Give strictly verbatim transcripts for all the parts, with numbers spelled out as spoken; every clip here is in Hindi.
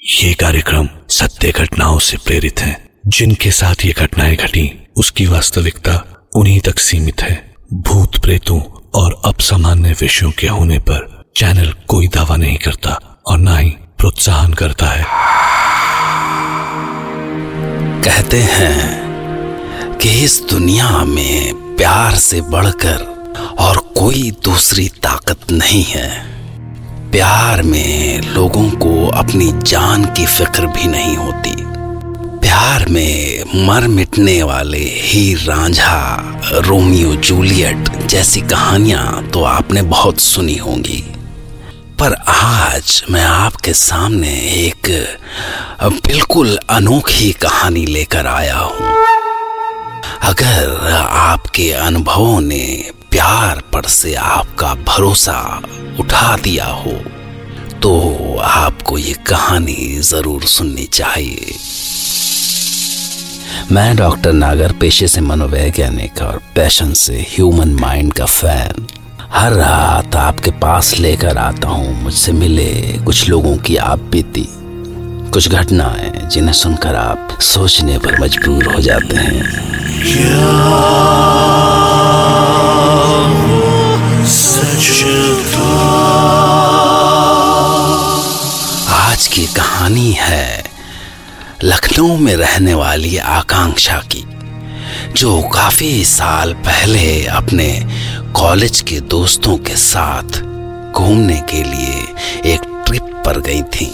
ये कार्यक्रम सत्य घटनाओं से प्रेरित है। जिनके साथ ये घटनाएं घटी उसकी वास्तविकता उन्हीं तक सीमित है। भूत प्रेतों और असामान्य विषयों के होने पर चैनल कोई दावा नहीं करता और ना ही प्रोत्साहन करता है। कहते हैं कि इस दुनिया में प्यार से बढ़कर और कोई दूसरी ताकत नहीं है। प्यार में लोगों को अपनी जान की फिक्र भी नहीं होती। प्यार में मर मिटने वाले हीर रांझा, रोमियो जूलियट जैसी कहानियां तो आपने बहुत सुनी होंगी, पर आज मैं आपके सामने एक बिल्कुल अनोखी कहानी लेकर आया हूं। अगर आपके अनुभवों ने प्यार पर से आपका भरोसा उठा दिया हो तो आपको ये कहानी जरूर सुननी चाहिए। मैं डॉक्टर नागर पेशे से मनोवैज्ञानिक और पैशन से ह्यूमन माइंड का फैन हर रात आपके पास लेकर आता हूँ मुझसे मिले कुछ लोगों की आप बीती, कुछ घटनाएं जिन्हें सुनकर आप सोचने पर मजबूर हो जाते हैं। आज की कहानी है लखनऊ में रहने वाली आकांक्षा की, जो काफी साल पहले अपने कॉलेज के दोस्तों के साथ घूमने के लिए एक ट्रिप पर गई थी।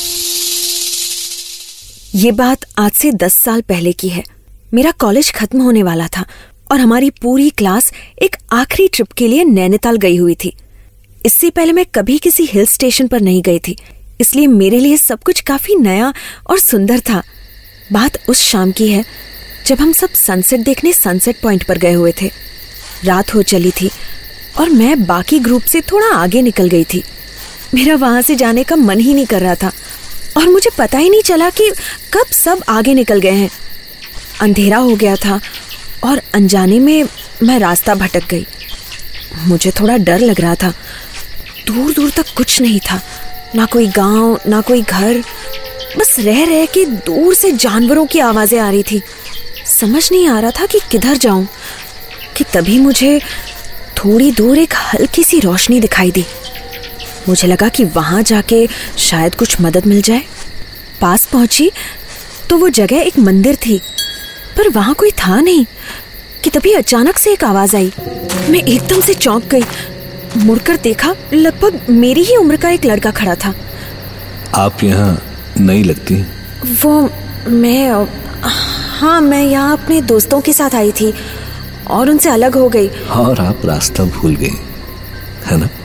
ये बात आज से दस साल पहले की है। मेरा कॉलेज खत्म होने वाला था और हमारी पूरी क्लास एक आखिरी ट्रिप के लिए नैनीताल गई हुई थी। इससे पहले मैं कभी किसी हिल स्टेशन पर नहीं गई थी, इसलिए मेरे लिए सब कुछ काफी नया और सुंदर था। बात उस शाम की है जब हम सब सनसेट देखने सनसेट पॉइंट पर गए हुए थे। रात हो चली थी और मैं बाकी ग्रुप से थोड़ा आगे निकल गई थी। मेरा वहां से जाने का मन ही नहीं कर रहा था और मुझे पता ही नहीं चला कि कब सब आगे निकल गए हैं। अंधेरा हो गया था और अनजाने में मैं रास्ता भटक गई। मुझे थोड़ा डर लग रहा था। दूर दूर तक कुछ नहीं था, ना कोई गांव, ना कोई घर, बस रह रह के दूर से जानवरों की आवाजें आ रही थी। समझ नहीं आ रहा था कि किधर जाऊं कि तभी मुझे थोड़ी दूर एक हल्की सी रोशनी दिखाई दी। मुझे लगा कि वहां जाके शायद कुछ मदद मिल जाए। पास पहुंची तो वो जगह एक मंदिर थी, पर वहां कोई था नहीं कि तभी अचानक से एक आवाज आई। मैं एकदम से चौंक गई। मुड़कर देखा, लगभग मेरी ही उम्र का एक लड़का खड़ा था। आप यहाँ नहीं लगती? वो मैं हाँ मैं यहाँ अपने दोस्तों के साथ आई थी और उनसे अलग हो गई। और आप रास्ता भूल गई, है ना?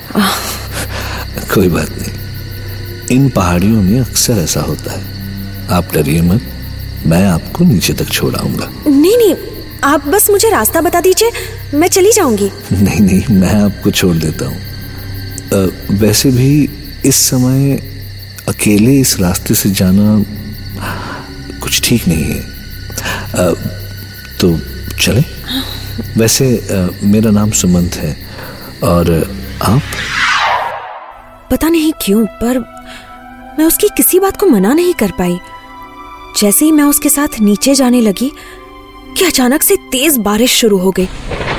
कोई बात नहीं, इन पहाड़ियों में अक्सर ऐसा होता है। आप डरिए मत, मैं आपको नीचे तक छोड़ आऊंगा। नहीं नहीं, आप बस मुझे रास्ता बता दीजिए, मैं चली जाऊंगी। नहीं नहीं, मैं आपको छोड़ देता हूँ। वैसे भी इस समय अकेले इस रास्ते से जाना कुछ ठीक नहीं है। आ, तो चले? वैसे आ, मेरा नाम सुमंत है और आप? पता नहीं क्यों, पर मैं उसकी किसी बात को मना नहीं कर पाई। जैसे ही मैं उसके साथ नीचे जाने लगी कि अचानक से तेज बारिश शुरू हो गई।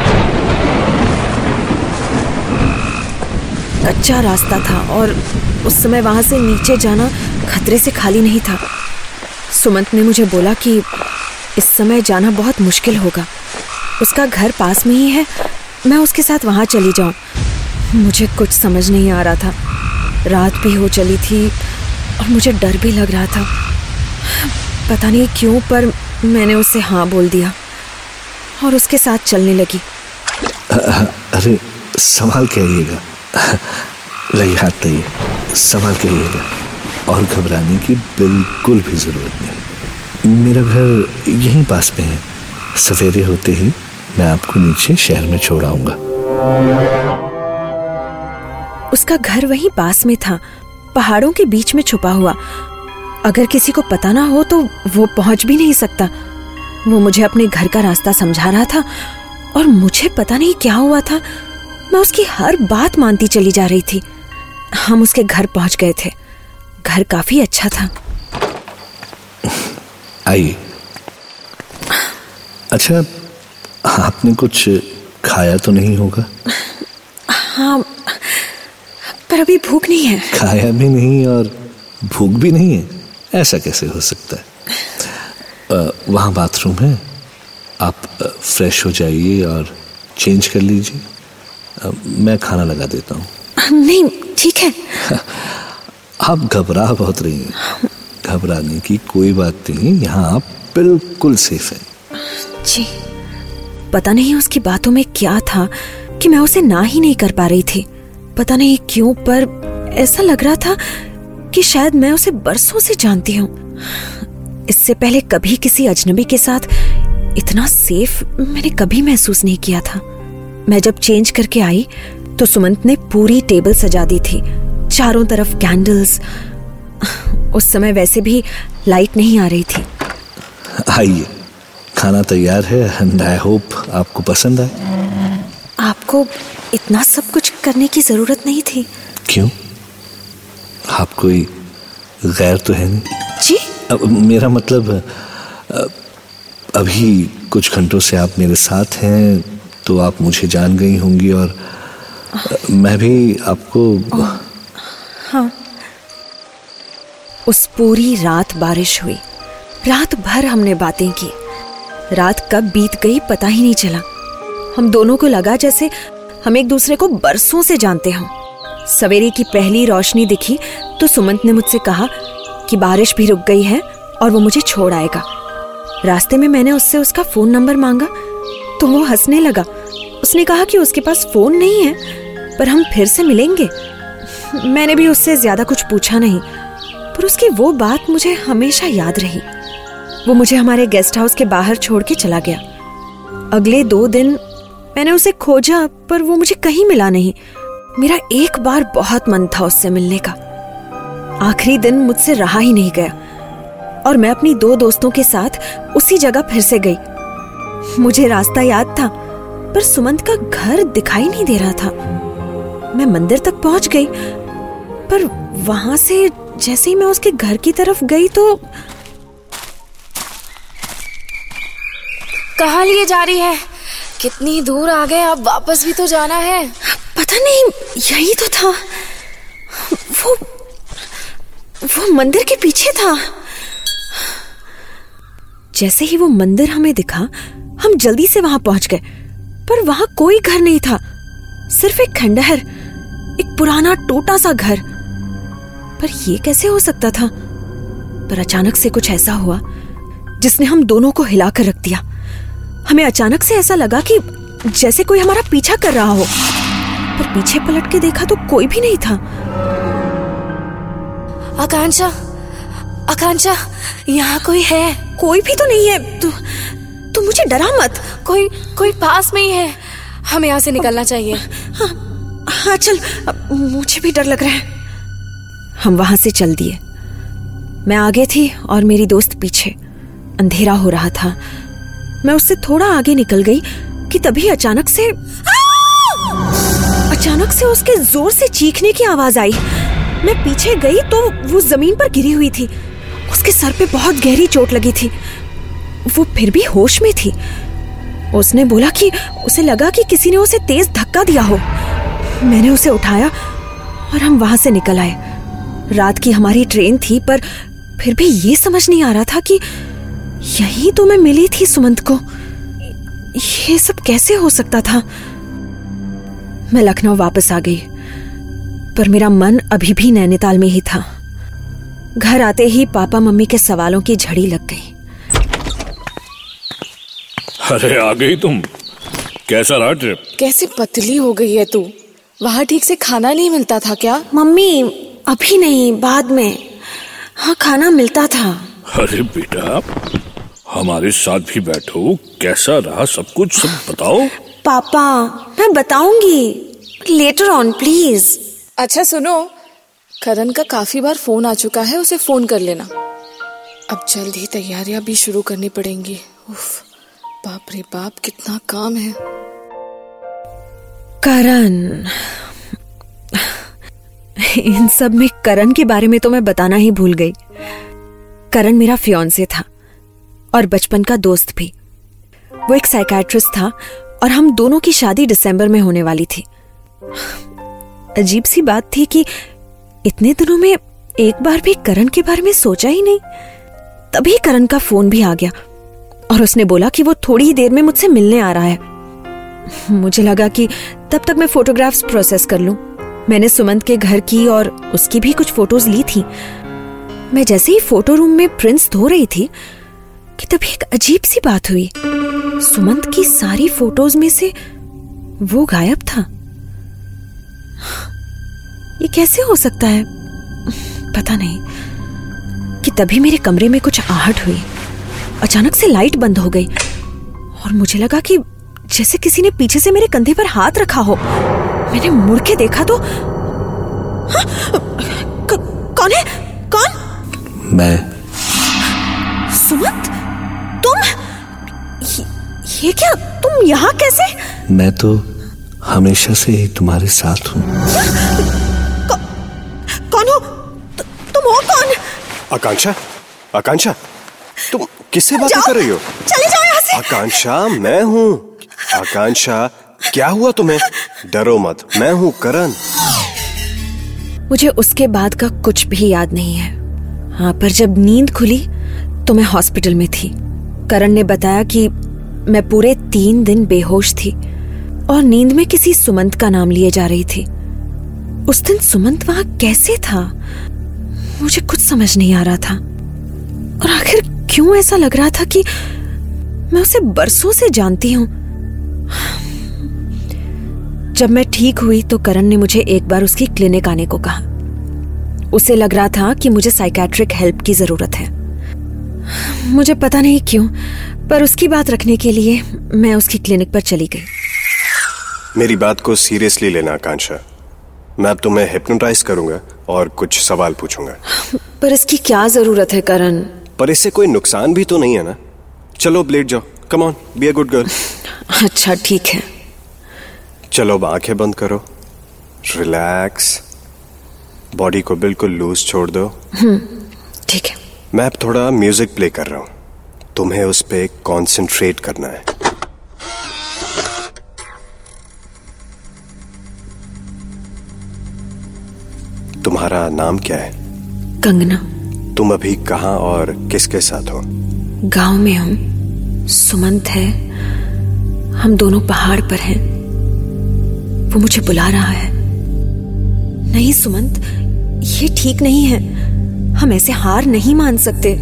कच्चा रास्ता था और उस समय वहां से नीचे जाना खतरे से खाली नहीं था। सुमंत ने मुझे बोला कि इस समय जाना बहुत मुश्किल होगा। उसका घर पास में ही है, मैं उसके साथ वहां चली जाऊं। मुझे कुछ समझ नहीं आ रहा था। रात भी हो चली थी और मुझे डर भी लग रहा था। पता नहीं क्यों, पर मैंने उससे हाँ बोल दिया और उसके साथ चलने लगी। अरे संभाल के आइएगा, रही हाथ नहीं, संभाल के आइएगा और घबराने की बिल्कुल भी जरूरत नहीं। मेरा घर यहीं पास में है। सवेरे होते ही मैं आपको नीचे शहर में छोड़ आऊंगा। उसका घर वहीं पास में था, पहाड़ों के बीच में छुपा हुआ। अगर किसी को पता ना हो तो वो पहुंच भी नहीं सकता। वो मुझे अपने घर का रास्ता समझा रहा था और मुझे पता नहीं क्या हुआ था, मैं उसकी हर बात मानती चली जा रही थी। हम उसके घर पहुंच गए थे। घर काफी अच्छा था। आइए। अच्छा, आपने कुछ खाया तो नहीं होगा? हाँ, पर अभी भूख नहीं है। खाया भी नहीं और भूख भी नहीं है, ऐसा कैसे हो सकता है? आ, वहाँ बाथरूम है, आप फ्रेश हो जाइए और चेंज कर लीजिए। आ, मैं खाना लगा देता हूँ। नहीं, ठीक है। आप घबरा बहुत रही हैं। घबराने की कोई बात नहीं, यहाँ आप बिल्कुल सेफ हैं। जी, पता नहीं उसकी बातों में क्या था कि मैं उसे ना ही नहीं कर पा रही थी। पता नहीं क्यों, पर ऐसा लग रहा था कि शायद मैं उसे बरसों से जानती हूँ। इससे पहले कभी किसी अजनबी के साथ इतना सेफ मैंने कभी महसूस नहीं किया था। मैं जब चेंज करके आई तो सुमंत ने पूरी टेबल सजा दी थी, चारों तरफ कैंडल्स। उस समय वैसे भी लाइट नहीं आ रही थी। आइए, खाना तैयार है एंड आई होप आपको पसंद आए। आपको इतना सब कुछ करने की जरूरत नहीं थी। क्यों? आप कोई गैर तो है नहीं? जी? अब मेरा मतलब, अभी कुछ घंटों से आप मेरे साथ हैं तो आप मुझे जान गई होंगी और मैं भी आपको। हाँ। उस पूरी रात बारिश हुई। रात भर हमने बातें की। रात कब बीत गई पता ही नहीं चला। हम दोनों को लगा जैसे हम एक दूसरे को बरसों से जानते हों। सवेरे की पहली रोशनी दिखी तो सुमंत ने मुझसे कहा कि बारिश भी रुक गई है और वो मुझे छोड़ आएगा। रास्ते में मैंने उससे उसका फोन नंबर मांगा तो वो हंसने लगा। उसने कहा कि उसके पास फोन नहीं है, पर हम फिर से मिलेंगे। मैंने भी उससे ज्यादा कुछ पूछा नहीं, पर उसकी वो बात मुझे हमेशा याद रही। वो मुझे हमारे गेस्ट हाउस के बाहर छोड़ के चला गया। अगले दो दिन मैंने उसे खोजा, पर वो मुझे कहीं मिला नहीं। मेरा एक बार बहुत मन था उससे मिलने का। आखिरी दिन मुझसे रहा ही नहीं गया और मैं अपनी दो दोस्तों के साथ उसी जगह फिर से गई। मुझे रास्ता याद था, पर सुमंत का घर दिखाई नहीं दे रहा था। मैं मंदिर तक पहुंच गई, पर वहां से जैसे ही मैं उसके घर की तरफ गई तो। कहाँ लिए जा रही है? कितनी दूर आ गए, अब वापस भी तो जाना है। पता नहीं, यही तो था। वो वो मंदिर के पीछे था। जैसे ही वो मंदिर हमें दिखा, हम जल्दी से वहां पहुंच गए, पर वहां कोई घर नहीं था। सिर्फ एक खंडहर, एक पुराना टूटा सा घर। पर ये कैसे हो सकता था? पर अचानक से कुछ ऐसा हुआ जिसने हम दोनों को हिलाकर रख दिया। हमें अचानक से ऐसा लगा कि जैसे कोई हमारा पीछा कर रहा हो, पर पीछे पलट के देखा तो कोई भी नहीं था। आकांक्षा, आकांक्षा, यहाँ कोई है? कोई भी तो नहीं है। तू तू मुझे डरा मत। कोई कोई पास में ही है। हमें यहाँ से निकलना चाहिए। हाँ, हाँ चल, मुझे भी डर लग रहा है। हम वहां से चल दिए। मैं आगे थी और मेरी दोस्त पीछे। अंधेरा हो रहा था। मैं उससे थोड़ा आगे निकल गई कि तभी अचानक से अचानक से उसके जोर से चीखने की आवाज आई। मैं पीछे गई तो वो जमीन पर गिरी हुई थी। उसके सर पे बहुत गहरी चोट लगी थी। वो फिर भी होश में थी। उसने बोला कि उसे लगा कि किसी ने उसे तेज धक्का दिया हो। मैंने उसे उठाया और हम वहां से निकल आए। रात की हमारी ट्रेन थी, पर फिर भी ये समझ नहीं आ रहा था कि यही तो मैं मिली थी सुमंत को। ये सब कैसे हो सकता था? मैं लखनऊ वापस आ गई, पर मेरा मन अभी भी नैनीताल में ही था। घर आते ही पापा मम्मी के सवालों की झड़ी लग गई। अरे आ गई तुम। कैसा रहा ट्रिप? कैसी पतली हो गई है तू। वहाँ ठीक से खाना नहीं मिलता था क्या? मम्मी, अभी नहीं, बाद में। हाँ, खाना मिलता था। अरे बेटा, हमारे साथ भी बैठो। कैसा रहा सब कुछ, सब बताओ। पापा, मैं बताऊंगी लेटर ऑन, प्लीज। अच्छा सुनो, करण का काफी बार फोन आ चुका है, उसे फोन कर लेना। अब जल्द ही तैयारियां भी शुरू करनी पड़ेंगी। उफ, बाप रे बाप, कितना काम है। करण, इन सब में करण के बारे में तो मैं बताना ही भूल गई। करण मेरा फियांसे था और बचपन का दोस्त भी। वो एक साइकियाट्रिस्ट था और हम दोनों की शादी दिसंबर में होने वाली थी। अजीब सी बात थी कि इतने दिनों में एक बार भी करण के बारे में सोचा ही नहीं। तभी करण का फोन भी आ गया और उसने बोला कि वो थोड़ी ही देर में मुझसे मिलने आ रहा है। मुझे लगा कि तब तक मैं फोटोग्राफ्स प्रोसेस कर लूं। मैंने सुमंत के घर की और उसकी भी कुछ फोटोज ली थी। मैं जैसे ही फोटो रूम में प्रिंट्स धो रही थी कि तभी एक अजीब सी बात हुई। सुमंत की सारी फोटोज में से वो गायब था। ये कैसे हो सकता है पता नहीं कि तभी मेरे कमरे में कुछ आहट हुई। अचानक से लाइट बंद हो गई और मुझे लगा कि जैसे किसी ने पीछे से मेरे कंधे पर हाथ रखा हो। मैंने मुड़ के देखा तो हाँ, क, कौन है? कौन? मैं। सुमंत, तुम ये, ये क्या? तुम यहाँ कैसे? मैं तो हमेशा से ही तुम्हारे साथ हूँ। कौ, कौन हो? तु, तुम हो कौन? आकांक्षा, आकांक्षा, तुम किससे बात कर रही हो? चले जाओ यहाँ से। आकांक्षा, मैं हूँ। आकांक्षा, क्या हुआ तुम्हें? डरो मत, मैं हूँ करण। मुझे उसके बाद का कुछ भी याद नहीं है। हाँ, पर जब नींद खुली तो मैं हॉस्पिटल में थी। करण ने बताया कि मैं पूरे तीन दिन बेहोश थी और नींद में किसी सुमंत का नाम लिए जा रही थी। उस दिन सुमंत वहां कैसे था मुझे कुछ समझ नहीं आ रहा था। और आखिर क्यों ऐसा लग रहा था कि मैं उसे बरसों से जानती हूं। जब मैं ठीक हुई तो करण ने मुझे एक बार उसकी क्लिनिक आने को कहा। उसे लग रहा था कि मुझे साइकियाट्रिक हेल्प की जरूरत है। मुझे पता नहीं क्यों, पर उसकी बात रखने के लिए मैं उसकी क्लिनिक पर चली गई। मेरी बात को सीरियसली लेना आकांक्षा। मैं अब तुम्हें हिप्नोटाइज करूंगा और कुछ सवाल पूछूंगा। पर इसकी क्या जरूरत है करण? पर इससे कोई नुकसान भी तो नहीं है ना। चलो अब लेट जाओ। Come on, be a good girl. अच्छा ठीक है। चलो अब आंखें बंद करो, रिलैक्स, बॉडी को बिल्कुल लूज छोड़ दो। हम्म, ठीक है। मैं अब थोड़ा म्यूजिक प्ले कर रहा हूं, तुम्हें उस पे कंसंट्रेट करना है। तुम्हारा नाम क्या है? कंगना। तुम अभी कहाँ और किसके साथ हो? गांव में हूं। सुमंत है, हम दोनों पहाड़ पर हैं। वो मुझे बुला रहा है। नहीं सुमंत, ये ठीक नहीं है। हम ऐसे हार नहीं मान सकते।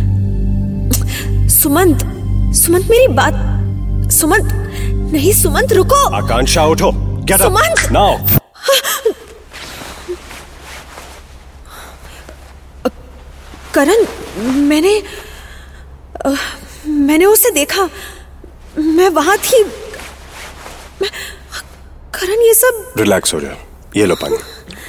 सुमंत, सुमंत मेरी बात। सुमंत, नहीं सुमंत रुको। आकांक्षा उठो, get up Sumant now. Karan, मैंने आ, मैंने उसे देखा। मैं वहां थी। मैं, करण ये सब। रिलैक्स हो जाओ, ये लो पानी।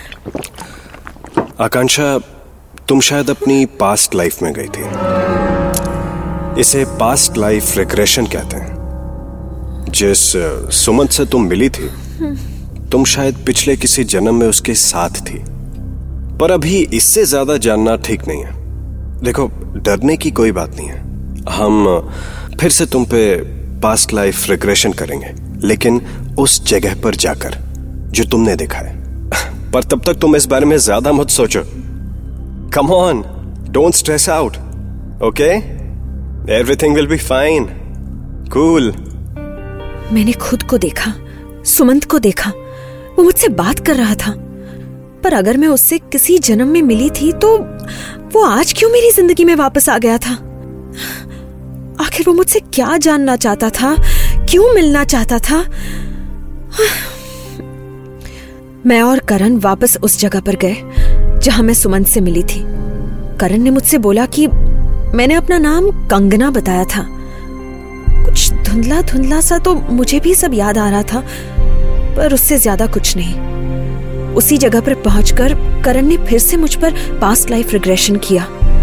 आकांक्षा, तुम शायद अपनी पास्ट लाइफ में गई थी। इसे पास्ट लाइफ रिग्रेशन कहते हैं। जिस सुमंत से तुम मिली थी, तुम शायद पिछले किसी जन्म में उसके साथ थी। पर अभी इससे ज्यादा जानना ठीक नहीं है। देखो, डरने की कोई बात नहीं है। हम फिर से तुम पे पास्ट लाइफ रिग्रेशन करेंगे, लेकिन उस जगह पर जाकर जो तुमने देखा है। पर तब तक तुम इस बारे में ज्यादा मत सोचो। Come on, don't stress out, okay? Everything will be fine, cool. मैंने खुद को देखा, सुमंत को देखा। वो मुझसे बात कर रहा था। पर अगर मैं उससे किसी जन्म में मिली थी तो वो आज क्यों मेरी जिंदगी में वापस आ गया था? आखिर वो मुझसे क्या जानना चाहता था? क्यों मिलना चाहता था? मैं और करण वापस उस जगह पर गए जहां मैं सुमंत से मिली थी। करण ने मुझसे बोला कि मैंने अपना नाम कंगना बताया था। कुछ धुंधला धुंधला सा तो मुझे भी सब याद आ रहा था, पर उससे ज्यादा कुछ नहीं। उसी जगह पर पहुंचकर करण ने फिर से मुझ पर पास्ट लाइफ रिग्रेशन किया।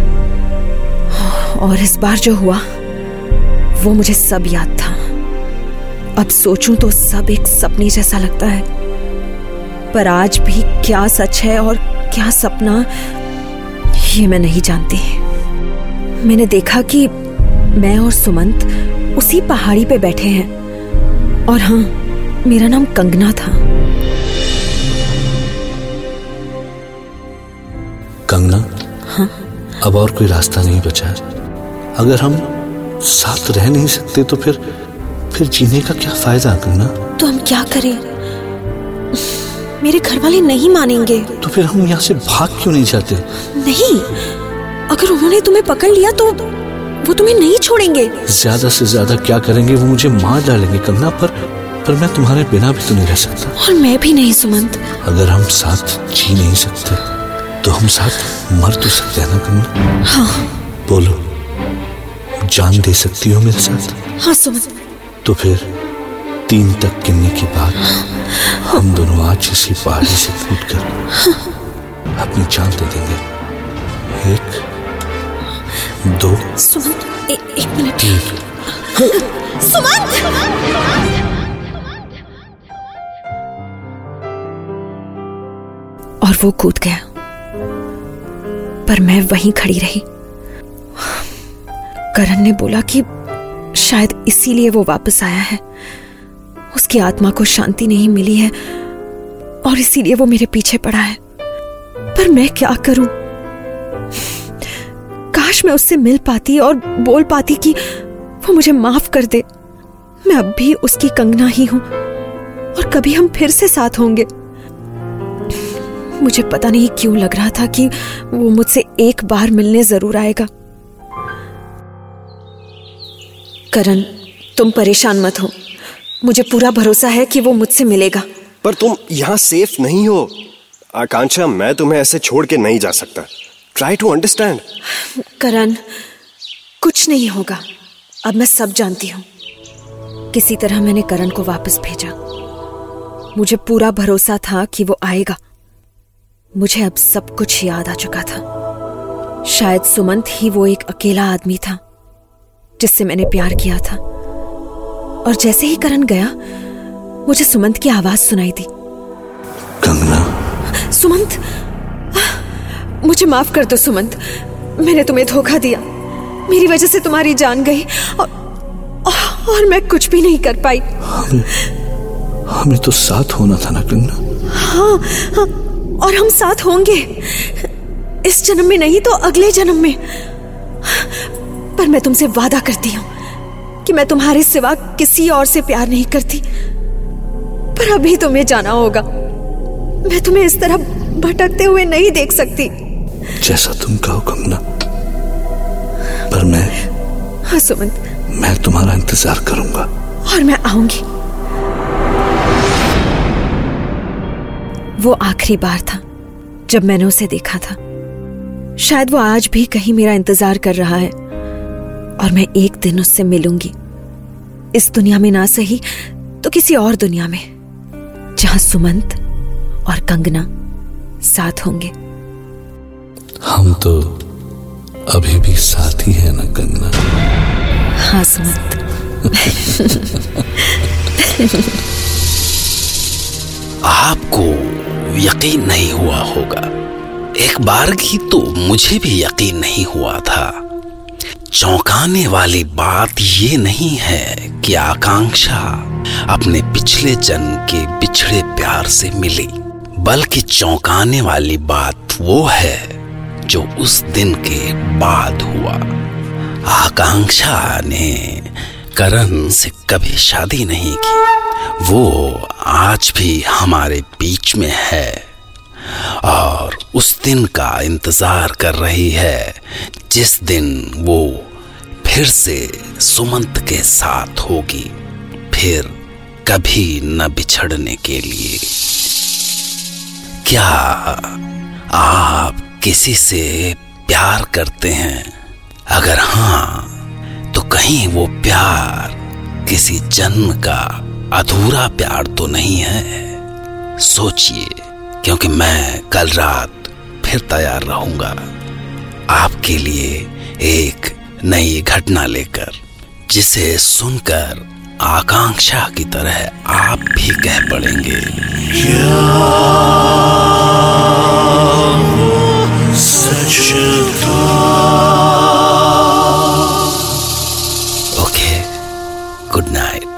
और इस बार जो हुआ वो मुझे सब याद था। अब सोचूं तो सब एक सपने जैसा लगता है। पर आज भी क्या सच है और क्या सपना, ये मैं नहीं जानती। मैंने देखा कि मैं और सुमंत उसी पहाड़ी पे बैठे हैं और हाँ, मेरा नाम कंगना था। कंगना, हाँ? अब और कोई रास्ता नहीं बचा है। अगर हम साथ रह नहीं सकते तो फिर फिर जीने का क्या फायदा कंगना? तो हम क्या करें? मेरे घर वाले नहीं मानेंगे। तो फिर हम यहाँ से भाग क्यों नहीं जाते? नहीं, अगर उन्होंने तुम्हें पकड़ लिया तो वो तुम्हें नहीं छोड़ेंगे। ज्यादा से ज्यादा क्या करेंगे, वो मुझे मार डालेंगे कंगना। पर पर मैं तुम्हारे बिना भी तो नहीं रह सकता। और मैं भी नहीं सुमंत। अगर हम साथ जी नहीं सकते तो हम साथ मर तो सकते हैं ना कंगना? हाँ। बोलो, जान दे सकती हो मेरे साथ? हाँ सुमंत। तो फिर तीन तक गिनने के बाद हम दोनों आज इसी पहाड़ी से कूदकर अपनी जान दे देंगे। एक, दो, सुमंत, ए, एक मिनट। सुमंत! और वो कूद गया, पर मैं वहीं खड़ी रही। करण ने बोला कि शायद इसीलिए वो वापस आया है। उसकी आत्मा को शांति नहीं मिली है और इसीलिए वो मेरे पीछे पड़ा है। पर मैं क्या करूं? काश मैं उससे मिल पाती और बोल पाती कि वो मुझे माफ कर दे। मैं अब भी उसकी कंगना ही हूं और कभी हम फिर से साथ होंगे। मुझे पता नहीं क्यों लग रहा था कि वो मुझसे एक बार मिलने जरूर आएगा। करण, तुम परेशान मत हो, मुझे पूरा भरोसा है कि वो मुझसे मिलेगा। पर तुम यहाँ सेफ नहीं हो आकांक्षा। मैं तुम्हें ऐसे छोड़ के नहीं जा सकता। Try to understand. करण, कुछ नहीं होगा। अब मैं सब जानती हूँ। किसी तरह मैंने करण को वापस भेजा। मुझे पूरा भरोसा था कि वो आएगा। मुझे अब सब कुछ याद आ चुका था। शायद सुमंत ही वो एक अकेला आदमी था जिससे मैंने प्यार किया था। और जैसे ही करण गया, मुझे सुमंत की आवाज सुनाई दी। कंगना। सुमंत, मुझे माफ कर दो सुमंत। मैंने तुम्हें धोखा दिया। मेरी वजह से तुम्हारी जान गई और, और मैं कुछ भी नहीं कर पाई। हमें हमें तो साथ होना था ना कंगना। हाँ, हाँ, और हम साथ होंगे। इस जन्म में नहीं तो अगले जन्म में। पर मैं तुमसे वादा करती हूँ कि मैं तुम्हारे सिवा किसी और से प्यार नहीं करती। पर अभी तुम्हें जाना होगा। मैं तुम्हें इस तरह भटकते हुए नहीं देख सकती। जैसा तुम कहो कंगना। पर मैं हाँ सुमंत, मैं तुम्हारा इंतजार करूंगा। और मैं आऊंगी। वो आखिरी बार था जब मैंने उसे देखा था। शायद वो आज भी कहीं मेरा इंतजार कर रहा है और मैं एक दिन उससे मिलूंगी। इस दुनिया में ना सही तो किसी और दुनिया में, जहां सुमंत और कंगना साथ होंगे। हम तो अभी भी साथ ही है ना कंगना? हाँ सुमंत। आपको यकीन नहीं हुआ होगा। एक बार की तो मुझे भी यकीन नहीं हुआ था। चौंकाने वाली बात ये नहीं है कि आकांक्षा अपने पिछले जन्म के बिछड़े प्यार से मिली, बल्कि चौंकाने वाली बात वो है जो उस दिन के बाद हुआ। आकांक्षा ने करण से कभी शादी नहीं की। वो आज भी हमारे बीच में है और उस दिन का इंतजार कर रही है जिस दिन वो फिर से सुमंत के साथ होगी, फिर कभी न बिछड़ने के लिए। क्या आप किसी से प्यार करते हैं? अगर हाँ, तो कहीं वो प्यार किसी जन्म का अधूरा प्यार तो नहीं है? सोचिए, क्योंकि मैं कल रात फिर तैयार रहूंगा आपके लिए एक नई घटना लेकर, जिसे सुनकर आकांक्षा की तरह आप भी कह पड़ेंगे, क्या सच था? Okay, good night.